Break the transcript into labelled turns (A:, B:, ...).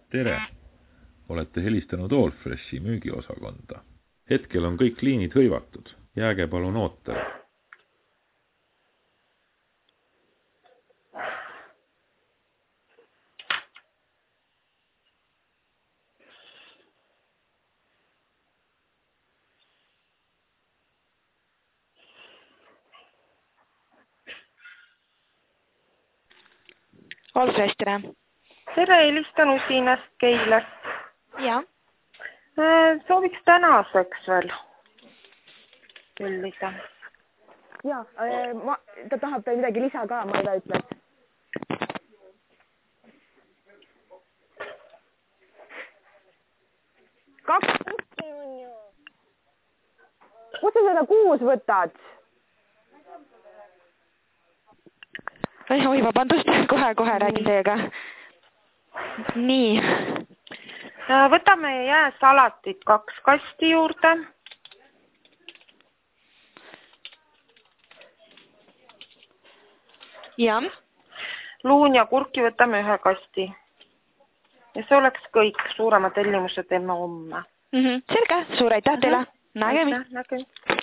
A: Tere! Olete helistanud Allfreshi müügiosakonda. Hetkel on kõik liinid hõivatud. Jääge palun ootele.
B: Allfresh, tere!
C: Tere, helistan Usinast Keilast.
B: Ja.
C: Sooviks tänaseks veel tellida.
B: Ja, ta tahab veel midagi lisa ka, ma ei ütleks. Kaks tükki on ju. Kus sa seda 6 võtad? Oi, vabandust, kohe räägin teiega. Nii.
C: Võtame jääsalatit 2 kasti juurde.
B: Ja.
C: Luun ja kurki võtame 1 kasti. Ja see oleks kõik. Suurema tellimuse teeme homme.
B: Selge, suur aitäh teile. Nägemist.
C: Nägemist.